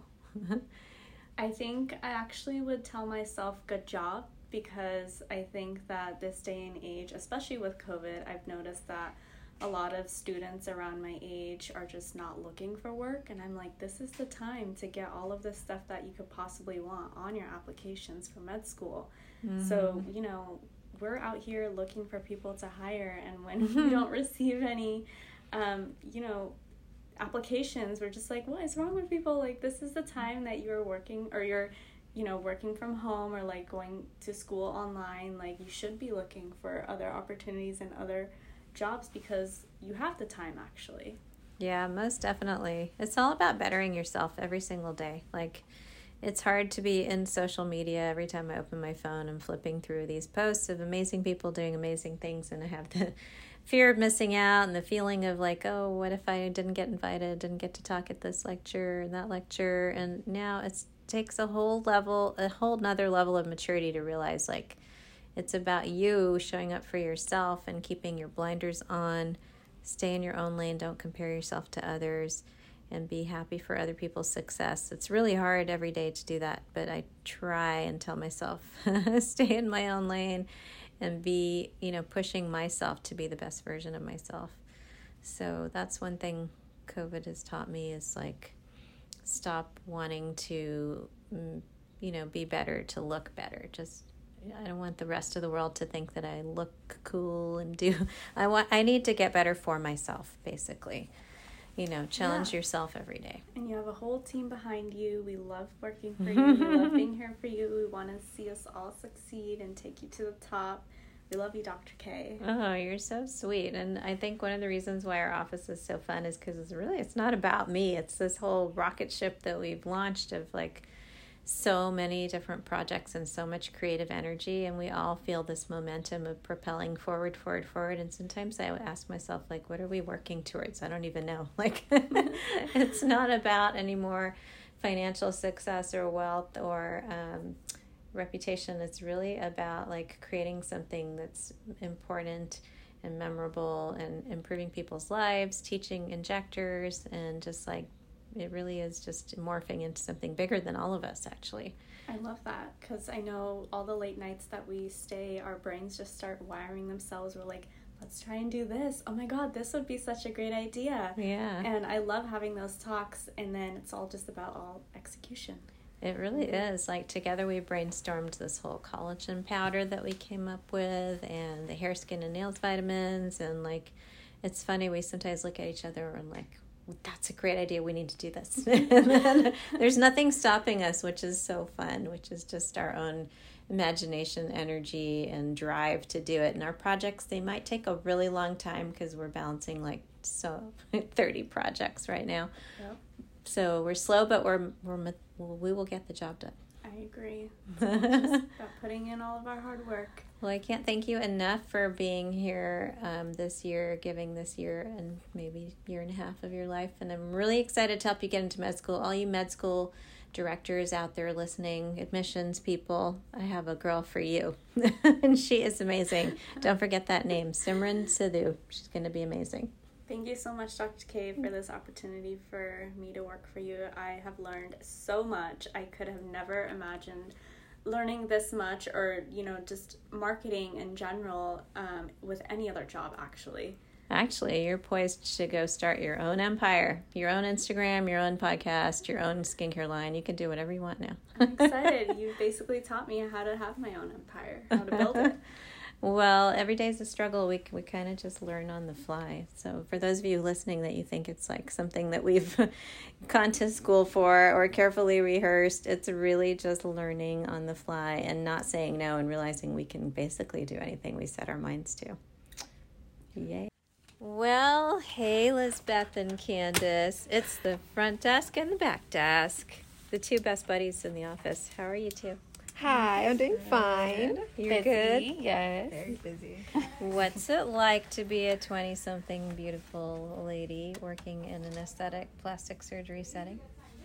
I think I actually would tell myself good job, because I think that this day and age, especially with COVID, I've noticed that a lot of students around my age are just not looking for work, and I'm like, this is the time to get all of this stuff that you could possibly want on your applications for med school. Mm-hmm. So, you know, we're out here looking for people to hire, and when we don't receive any um, you know, applications were just like, what is wrong with people? Like, this is the time that you're working, or you're, you know, working from home, or like going to school online. Like, you should be looking for other opportunities and other jobs because you have the time, actually. Yeah, most definitely. It's all about bettering yourself every single day. Like, it's hard to be in social media. Every time I open my phone, I'm flipping through these posts of amazing people doing amazing things, and I have the fear of missing out and the feeling of like, oh, what if I didn't get invited, didn't get to talk at this lecture and that lecture. And now it takes a whole level, a whole nother level of maturity to realize like it's about you showing up for yourself and keeping your blinders on. Stay in your own lane, don't compare yourself to others, and be happy for other people's success. It's really hard every day to do that, but I try and tell myself, stay in my own lane and be, you know, pushing myself to be the best version of myself. So that's one thing COVID has taught me, is like, stop wanting to, you know, be better to look better. Just, I don't want the rest of the world to think that I look cool and do, I want, I need to get better for myself, basically. You know, challenge yeah. yourself every day. And you have a whole team behind you. We love working for you. We love being here for you. We want to see us all succeed and take you to the top. We love you, Doctor K. Oh, you're so sweet. And I think one of the reasons why our office is so fun is because it's really, it's not about me. It's this whole rocket ship that we've launched of like so many different projects and so much creative energy, and we all feel this momentum of propelling forward, forward, forward. And sometimes I would ask myself, like, what are we working towards? I don't even know. Like, it's not about any more financial success or wealth or um, reputation. It's really about like creating something that's important and memorable and improving people's lives, teaching injectors, and just like, it really is just morphing into something bigger than all of us, actually. I love that, because I know all the late nights that we stay, our brains just start wiring themselves. We're like, let's try and do this. Oh my God, this would be such a great idea. Yeah. And I love having those talks, and then it's all just about all execution. It really is. Like, together we brainstormed this whole collagen powder that we came up with, and the hair, skin, and nails vitamins. And like, it's funny, we sometimes look at each other and like, that's a great idea, we need to do this. And then there's nothing stopping us, which is so fun, which is just our own imagination, energy, and drive to do it. And our projects, they might take a really long time because we're balancing like so thirty projects right now. Yep. So we're slow, but we're we're we will get the job done. I agree. It's just about putting in all of our hard work. Well, I can't thank you enough for being here um, this year, giving this year and maybe year and a half of your life. And I'm really excited to help you get into med school. All you med school directors out there listening, admissions people, I have a girl for you. And she is amazing. Don't forget that name, Simran Sidhu. She's going to be amazing. Thank you so much, Doctor K, for this opportunity for me to work for you. I have learned so much. I could have never imagined learning this much, or, you know, just marketing in general um, with any other job, actually. Actually, you're poised to go start your own empire, your own Instagram, your own podcast, your own skincare line. You can do whatever you want now. I'm excited. You basically taught me how to have my own empire, how to build it. Well, every day's a struggle. We we kind of just learn on the fly. So for those of you listening that you think it's like something that we've gone to school for or carefully rehearsed, it's really just learning on the fly and not saying no and realizing we can basically do anything we set our minds to. Yay. Well, hey, Lisbeth and Candace. It's the front desk and the back desk, the two best buddies in the office. How are you two? Hi, I'm doing fine. You're busy, good? Yes. Very busy. What's it like to be a twenty-something beautiful lady working in an aesthetic plastic surgery setting?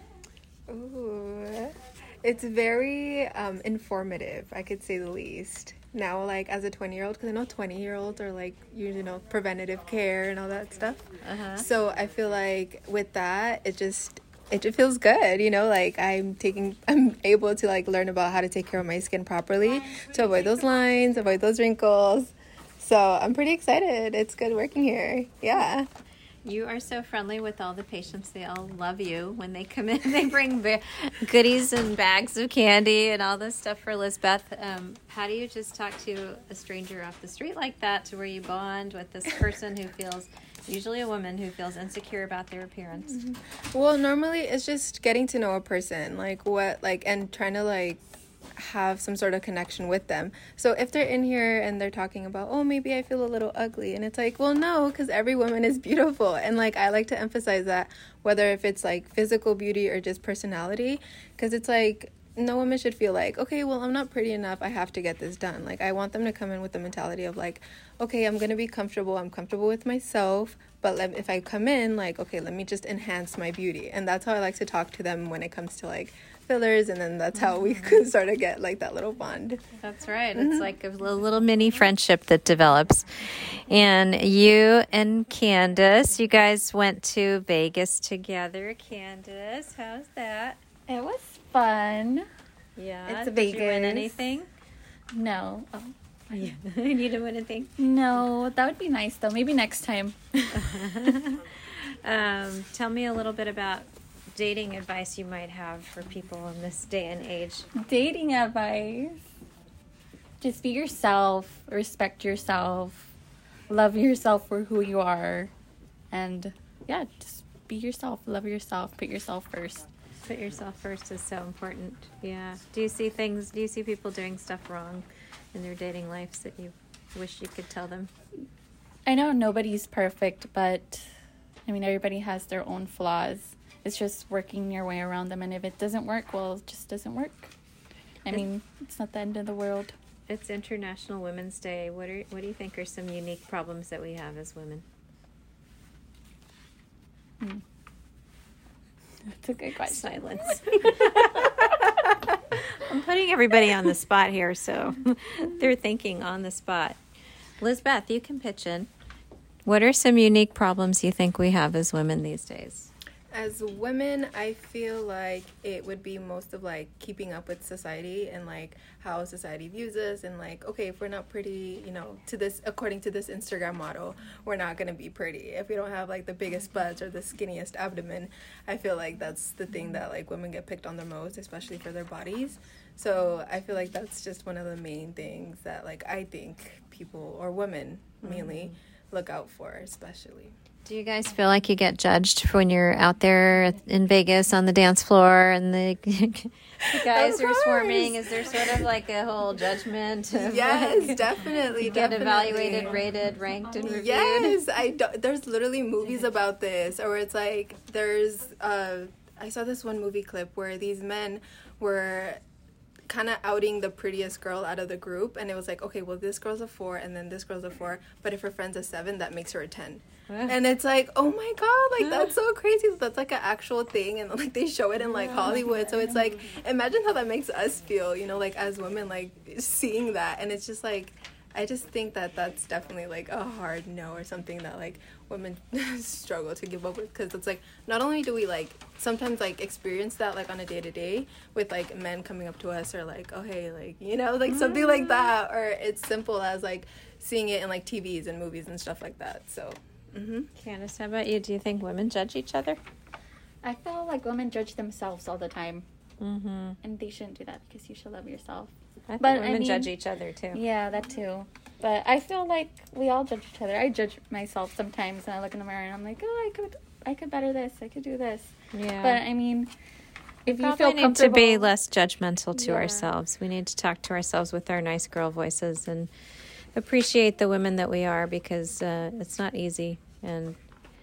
Ooh, it's very um, informative, I could say the least. Now, like, as a twenty-year-old, because I know twenty-year-olds are, like, you know, preventative care and all that stuff. Uh-huh. So I feel like with that, it just... it just feels good, you know, like I'm taking, I'm able to like learn about how to take care of my skin properly to avoid those lines, avoid those wrinkles. So I'm pretty excited. It's good working here. Yeah. You are so friendly with all the patients. They all love you. When they come in, they bring ba- goodies and bags of candy and all this stuff for Lisbeth. Um, how do you just talk to a stranger off the street like that to where you bond with this person who feels It's usually a woman who feels insecure about their appearance. Mm-hmm. Well, normally it's just getting to know a person, like what, like, and trying to like have some sort of connection with them. So if they're in here and they're talking about, oh, maybe I feel a little ugly, and it's like, well, no, because every woman is beautiful. And like I like to emphasize that, whether if it's like physical beauty or just personality, because it's like no woman should feel like, okay, well, I'm not pretty enough, I have to get this done. Like I want them to come in with the mentality of like, okay, I'm gonna be comfortable, I'm comfortable with myself, but let, if I come in like, okay, let me just enhance my beauty. And that's how I like to talk to them when it comes to like fillers, and then that's how we could sort of get like that little bond. That's right. It's like a little, little mini friendship that develops. And you and Candace, you guys went to Vegas together. Candace, how's that? It was fun. Yeah. It's Did you win Vegas. anything? No. Oh. Yeah. You didn't win anything? No, that would be nice though. Maybe next time. um, tell me a little bit about dating advice you might have for people in this day and age. Dating advice. Just be yourself, respect yourself, love yourself for who you are, and yeah, just be yourself, love yourself, put yourself first. Put yourself first is so important. Yeah. Do you see things, do you see people doing stuff wrong in their dating lives that you wish you could tell them? I know nobody's perfect, but I mean, everybody has their own flaws. It's just working your way around them, and if it doesn't work, well, it just doesn't work. I mean, it's not the end of the world. It's International Women's Day. What are what do you think are some unique problems that we have as women? Hmm. That's a good question. Silence. I'm putting everybody on the spot here, so they're thinking on the spot. Lizbeth, you can pitch in. What are some unique problems you think we have as women these days? As women, I feel like it would be most of like keeping up with society and like how society views us, and like, okay, if we're not pretty, you know, to this, according to this Instagram model, we're not gonna be pretty. If we don't have like the biggest butts or the skinniest abdomen, I feel like that's the thing that like women get picked on the most, especially for their bodies. So I feel like that's just one of the main things that like I think people, or women mainly, mm-hmm. look out for, especially. Do you guys feel like you get judged when you're out there in Vegas on the dance floor and the, the guys are swarming? Is there sort of like a whole judgment? Of yes, like, definitely. You get definitely. evaluated, rated, ranked, and reviewed? Yes, I do, there's literally movies about this, or it's like there's, uh, I saw this one movie clip where these men were kind of outing the prettiest girl out of the group, and it was like, okay, well, this girl's a four, and then this girl's a four, but if her friend's a seven, that makes her a ten. And it's like, oh my god, like that's so crazy. That's like an actual thing, and like they show it in like Hollywood. So it's like, imagine how that makes us feel, you know, like as women, like seeing that. And it's just like, I just think that that's definitely like a hard no, or something that like women struggle to give up with, because it's like, not only do we like sometimes like experience that like on a day-to-day with like men coming up to us, or like, oh hey, like, you know, like something like that, or it's simple as like seeing it in like T Vs and movies and stuff like that. So mm-hmm. Candace, how about you? Do you think women judge each other? I feel like women judge themselves all the time. Mm-hmm. And they shouldn't do that, because you should love yourself. I think but women I mean, judge each other too. Yeah, that too. But I feel like we all judge each other. I judge myself sometimes, and I look in the mirror and I'm like, oh, I could, I could better this. I could do this. Yeah. But I mean, if we you feel need comfortable, to be less judgmental to yeah. ourselves. We need to talk to ourselves with our nice girl voices and appreciate the women that we are, because uh, it's not easy, and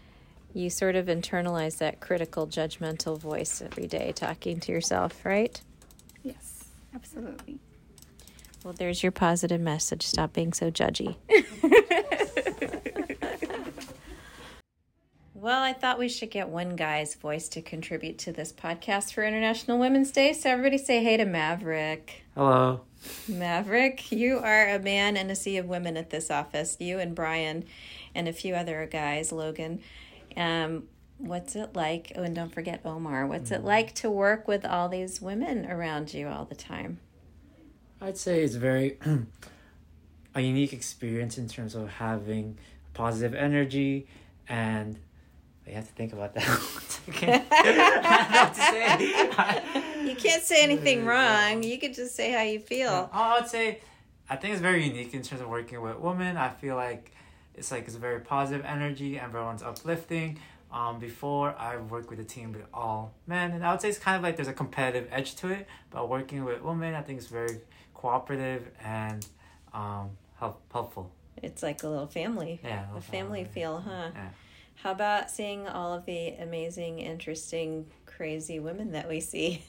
you sort of internalize that critical, judgmental voice every day talking to yourself, right? Yes, absolutely. Well, there's your positive message. Stop being so judgy. Well, I thought we should get one guy's voice to contribute to this podcast for International Women's Day. So everybody say hey to Maverick. Hello. Maverick, you are a man in a sea of women at this office. You and Brian and a few other guys, Logan. Um, what's it like? Oh, and don't forget Omar. What's it like to work with all these women around you all the time? I'd say it's very a unique experience in terms of having positive energy, and you have to think about that. You can't say anything wrong. You could just say how you feel. I would say I think it's very unique in terms of working with women. I feel like it's like it's a very positive energy. Everyone's uplifting. Um, before I worked with a team with all men, and I would say it's kind of like there's a competitive edge to it. But working with women, I think it's very cooperative and um, help, helpful. It's like a little family. Yeah, a a little family, family. feel, huh? Yeah. How about seeing all of the amazing, interesting, crazy women that we see?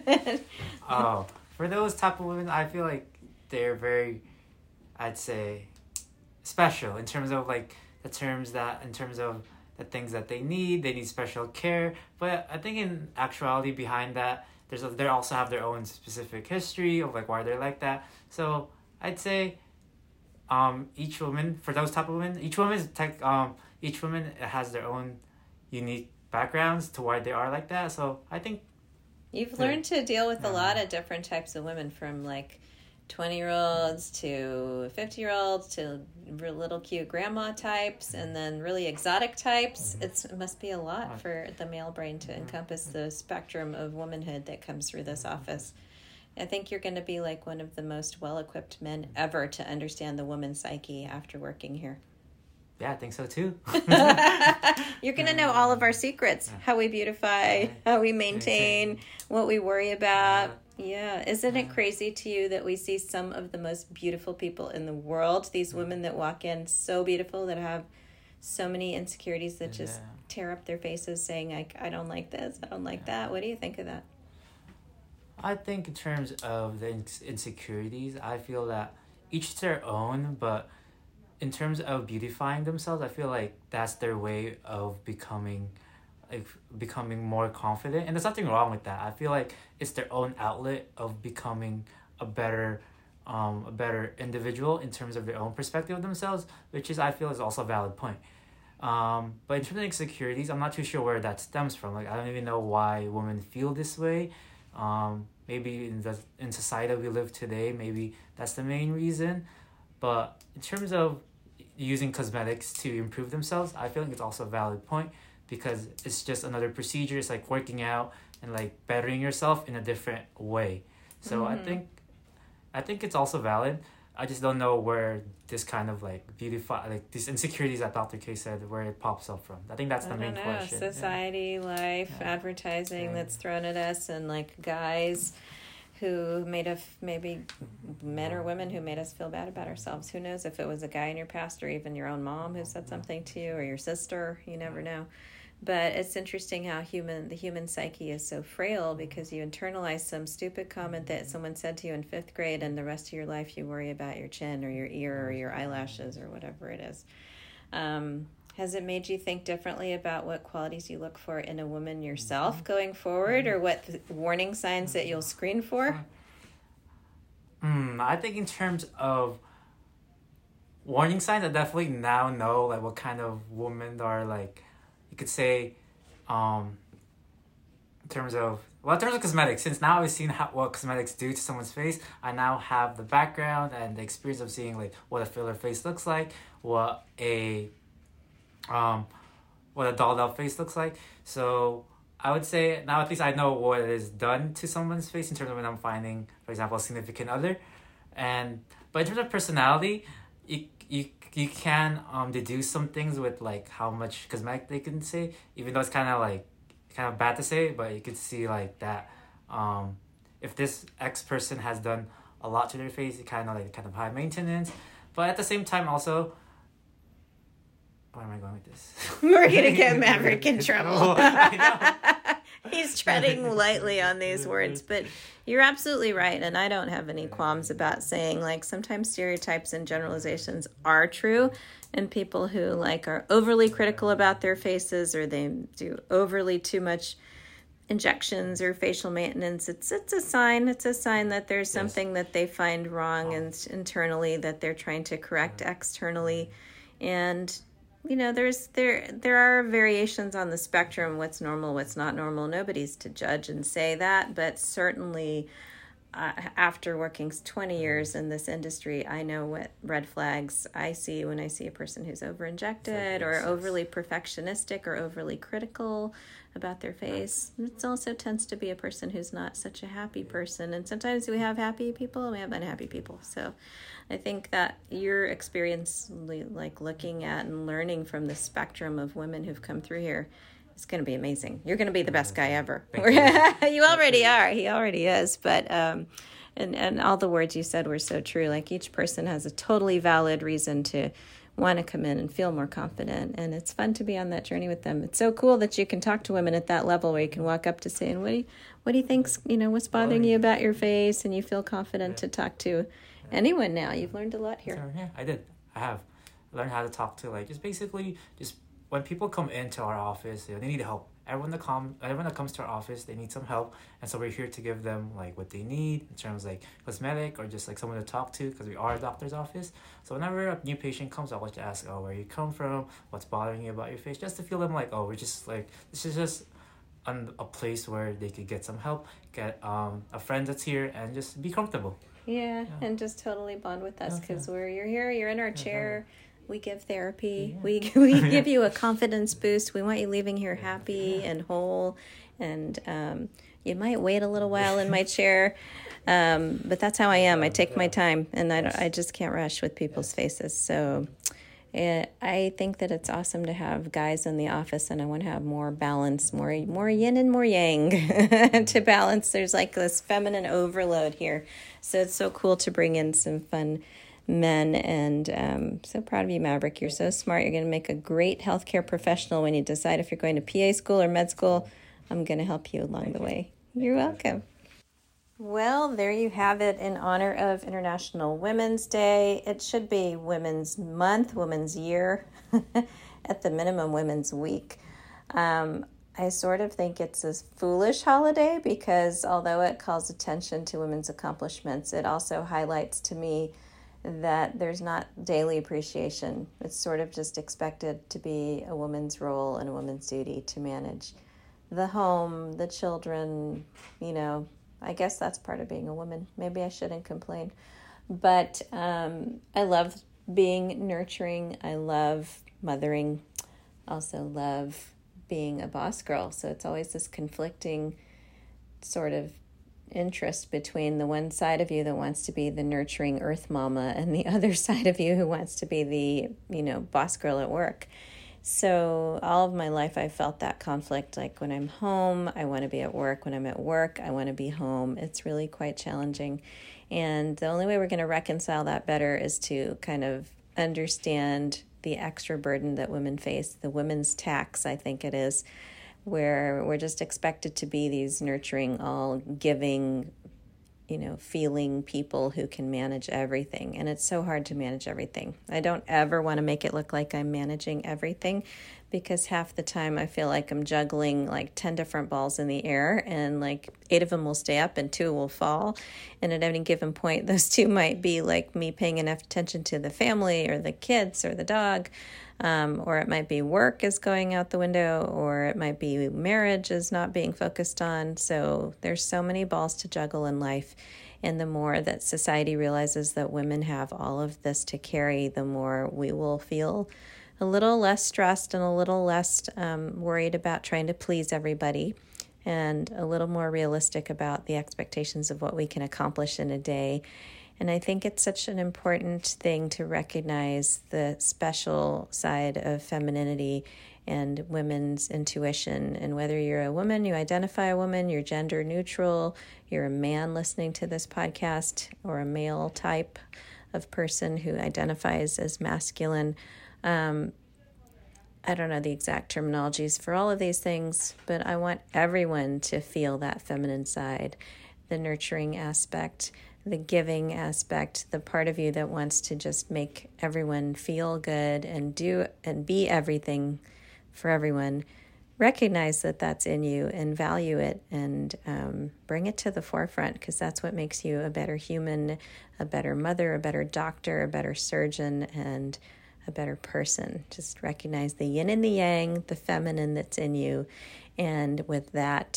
Oh, for those type of women, I feel like they're very, I'd say, special in terms of like the terms that in terms of the things that they need. They need special care, but I think in actuality behind that, there's a, they also have their own specific history of like why they're like that. So I'd say, um, each woman for those type of women, each woman is tech, um, each woman has their own unique backgrounds to why they are like that. So I think you've learned to deal with a lot of different types of women, from like twenty-year-olds to fifty-year-olds to little cute grandma types, and then really exotic types. It's, it must be a lot for the male brain to encompass the spectrum of womanhood that comes through this office. I think you're going to be like one of the most well-equipped men ever to understand the woman's psyche after working here. Yeah, I think so too. You're going to know all of our secrets, how we beautify, how we maintain, what we worry about. Yeah. Isn't it crazy to you that we see some of the most beautiful people in the world, these women that walk in so beautiful, that have so many insecurities that just Yeah. tear up their faces saying, I, I don't like this, I don't like that. What do you think of that? I think in terms of the ins- insecurities, I feel that each their own, but in terms of beautifying themselves, I feel like that's their way of becoming like becoming more confident, and there's nothing wrong with that. I feel like it's their own outlet of becoming a better um a better individual in terms of their own perspective of themselves, which is I feel is also a valid point. Um but in terms of insecurities, I'm not too sure where that stems from. Like I don't even know why women feel this way. Um maybe in the in society we live today, maybe that's the main reason. But in terms of using cosmetics to improve themselves, I feel like it's also a valid point, because it's just another procedure. It's like working out and like bettering yourself in a different way. So mm-hmm. I think I think it's also valid. I just don't know where this kind of like beautify like these insecurities that Doctor K said, where it pops up from. I think that's the I main don't know. question. Society, yeah. life, yeah. advertising yeah. that's thrown at us, and like guys who made us, maybe men or women who made us feel bad about ourselves. Who knows if it was a guy in your past, or even your own mom who said something to you, or your sister. You never know. But it's interesting how human the human psyche is so frail, because you internalize some stupid comment that someone said to you in fifth grade, and the rest of your life you worry about your chin or your ear or your eyelashes or whatever it is. Um, has it made you think differently about what qualities you look for in a woman yourself going forward, or what warning signs that you'll screen for? Mm, I think in terms of warning signs, I definitely now know like what kind of women are like. You could say, um, in terms of well, in terms of cosmetics. Since now I've seen how, what cosmetics do to someone's face, I now have the background and the experience of seeing like what a filler face looks like, what a um, what a dolled up face looks like. So I would say now at least I know what is done to someone's face in terms of when I'm finding, for example, a significant other, and but in terms of personality, you you. You can um deduce some things with like how much cosmetic they can say, even though it's kind of like kind of bad to say, but you could see like that um if this X person has done a lot to their face, it kind of like kind of high maintenance, but at the same time also, where am I going with this? We're gonna get Maverick in trouble. He's treading lightly on these words, but you're absolutely right, and I don't have any qualms about saying like sometimes stereotypes and generalizations are true, and people who like are overly critical about their faces, or they do overly too much injections or facial maintenance, it's it's a sign it's a sign that there's something yes. that they find wrong and internally that they're trying to correct externally. And you know, there's there there are variations on the spectrum, what's normal, what's not normal. Nobody's to judge and say that, but certainly uh, after working twenty years in this industry, I know what red flags I see when I see a person who's over-injected or overly perfectionistic or overly critical about their face. It also tends to be a person who's not such a happy person. And sometimes we have happy people and we have unhappy people. So I think that your experience, like looking at and learning from the spectrum of women who've come through here, it's going to be amazing. You're going to be the best guy ever. you. you already are. He already is. But, um, and, and all the words you said were so true. Like each person has a totally valid reason to want to come in and feel more confident. And it's fun to be on that journey with them. It's so cool that you can talk to women at that level where you can walk up to saying, what do you, what do you think's, you know, what's bothering you about your face? And you feel confident to talk to anyone now. You've learned a lot here. Yeah, I did. I have learned how to talk to, like, just basically just when people come into our office, you know, they need help. Everyone that come, everyone that comes to our office, they need some help, and so we're here to give them like what they need in terms of like cosmetic or just like someone to talk to, because we are a doctor's office. So whenever a new patient comes, I want to ask, oh, where you come from, what's bothering you about your face, just to feel them like, oh, we're just like, this is just an, a place where they could get some help, get um a friend that's here, and just be comfortable. Yeah, yeah. And just totally bond with us because okay. we're you're here, you're in our chair. Okay. We give therapy. Yeah. We we give you a confidence boost. We want you leaving here happy and whole. And um, you might wait a little while in my chair, um, but that's how I am. I take my time, and I don't, I just can't rush with people's faces. So it, I think that it's awesome to have guys in the office, and I want to have more balance, more more yin and more yang to balance. There's like this feminine overload here, so it's so cool to bring in some fun men. And um, so proud of you, Maverick. You're so smart. You're going to make a great healthcare professional when you decide if you're going to P A school or med school. I'm going to help you along the way. You're welcome. Well, there you have it in honor of International Women's Day. It should be Women's Month, Women's Year, at the minimum Women's Week. Um, I sort of think it's a foolish holiday because although it calls attention to women's accomplishments, it also highlights to me that there's not daily appreciation. It's sort of just expected to be a woman's role and a woman's duty to manage the home, the children, you know. I guess that's part of being a woman. Maybe I shouldn't complain. But um, I love being nurturing. I love mothering. Also love being a boss girl. So it's always this conflicting sort of interest between the one side of you that wants to be the nurturing earth mama and the other side of you who wants to be the, you know, boss girl at work. So all of my life I felt that conflict. Like when I'm home, I want to be at work. When I'm at work, I want to be home. It's really quite challenging. And the only way we're going to reconcile that better is to kind of understand the extra burden that women face, the women's tax, I think it is, where we're just expected to be these nurturing, all giving, you know, feeling people who can manage everything. And it's so hard to manage everything. I don't ever want to make it look like I'm managing everything, because half the time I feel like I'm juggling like ten different balls in the air, and like eight of them will stay up and two will fall. And at any given point, those two might be like me paying enough attention to the family or the kids or the dog. Um, or it might be work is going out the window, or it might be marriage is not being focused on. So there's so many balls to juggle in life. And the more that society realizes that women have all of this to carry, the more we will feel a little less stressed and a little less um, worried about trying to please everybody, and a little more realistic about the expectations of what we can accomplish in a day. And I think it's such an important thing to recognize the special side of femininity and women's intuition. And whether you're a woman, you identify a woman, you're gender neutral, you're a man listening to this podcast, or a male type of person who identifies as masculine. Um, I don't know the exact terminologies for all of these things, but I want everyone to feel that feminine side, the nurturing aspect, the giving aspect, the part of you that wants to just make everyone feel good and do and be everything for everyone. Recognize that that's in you and value it, and um, bring it to the forefront, because that's what makes you a better human, a better mother, a better doctor, a better surgeon, and a better person. Just recognize the yin and the yang, the feminine that's in you. And with that,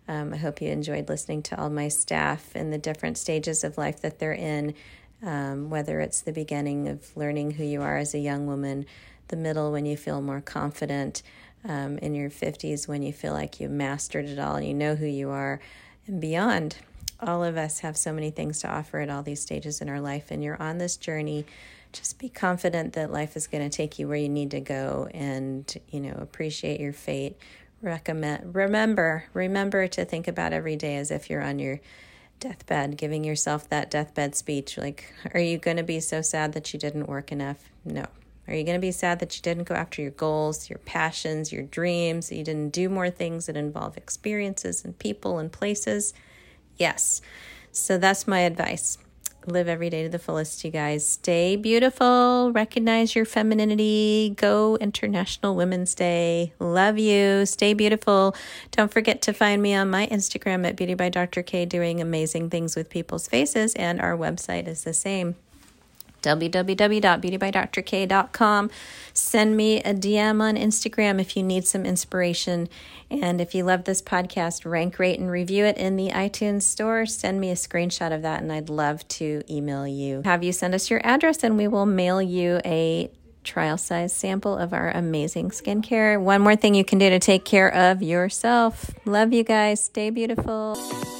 Um, I hope you enjoyed listening to all my staff and the different stages of life that they're in, um, whether it's the beginning of learning who you are as a young woman, the middle when you feel more confident, um, in your fifties when you feel like you've mastered it all and you know who you are, and beyond. All of us have so many things to offer at all these stages in our life, and you're on this journey. Just be confident that life is going to take you where you need to go, and, you know, appreciate your fate. Recommend, remember, remember to think about every day as if you're on your deathbed, giving yourself that deathbed speech. Like, are you going to be so sad that you didn't work enough? No. Are you going to be sad that you didn't go after your goals, your passions, your dreams, that you didn't do more things that involve experiences and people and places? Yes. So that's my advice. Live every day to the fullest, you guys. Stay beautiful. Recognize your femininity. Go International Women's Day. Love you. Stay beautiful. Don't forget to find me on my Instagram at Beauty by Doctor K, doing amazing things with people's faces, and our website is the same. w w w dot beauty by dr k dot com. Send me a D M on Instagram if you need some inspiration. And if you love this podcast, rank, rate, and review it in the iTunes store. Send me a screenshot of that, and I'd love to email you. Have you send us your address, and we will mail you a trial size sample of our amazing skincare. One more thing you can do to take care of yourself. Love you guys. Stay beautiful.